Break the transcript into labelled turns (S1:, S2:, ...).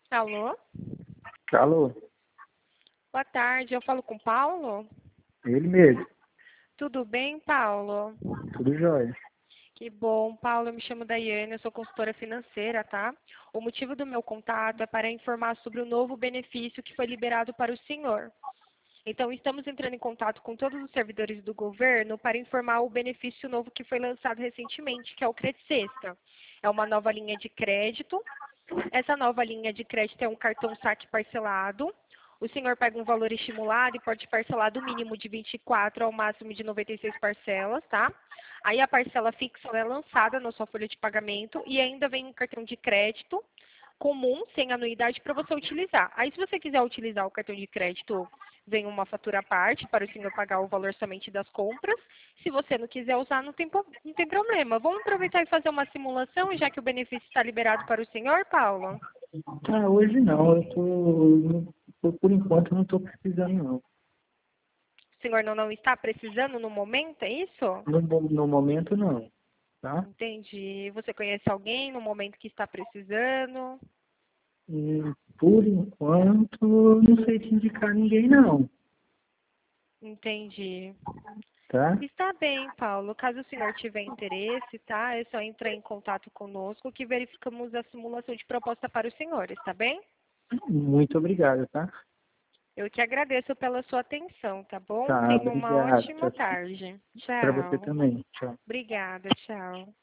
S1: Alô?
S2: Alô,
S1: Boa tarde, eu falo com o Paulo?
S2: ele mesmo,
S1: Tudo bem, Paulo?
S2: tudo jóia.
S1: Que bom, Paulo, eu me chamo Daiane, eu sou consultora financeira, tá? O motivo do meu contato é para informar sobre o novo benefício que foi liberado para o senhor. Então, estamos entrando em contato com todos os servidores do governo para informar o benefício novo que foi lançado recentemente, que é o Credit Sexta. É uma nova linha de crédito. Essa nova linha de crédito é um cartão saque parcelado. O senhor pega um valor estimulado e pode parcelar do mínimo de 24 ao máximo de 96 parcelas, tá? Aí a parcela fixa ela é lançada na sua folha de pagamento e ainda vem um cartão de crédito comum, sem anuidade, para você utilizar. Aí, se você quiser utilizar o cartão de crédito, vem uma fatura à parte para o senhor pagar o valor somente das compras. Se você não quiser usar, não tem problema. Vamos aproveitar e fazer uma simulação, já que o benefício está liberado para o senhor, Paulo?
S2: Ah, hoje não, por enquanto não estou precisando não.
S1: O senhor não está precisando no momento, é isso?
S2: No momento não, tá?
S1: Entendi. Você conhece alguém no momento que está precisando?
S2: E por enquanto não sei te indicar ninguém não,
S1: Entendi.
S2: tá?
S1: Está bem, Paulo. Caso o senhor tiver interesse, tá? É só entrar em contato conosco que verificamos a simulação de proposta para os senhores, tá bem?
S2: Muito obrigado, tá?
S1: Eu que agradeço pela sua atenção, tá bom?
S2: Tá,
S1: Tenha uma
S2: obrigado.
S1: ótima tarde.
S2: Para você
S1: Tchau.
S2: também. Tchau.
S1: Obrigada, tchau.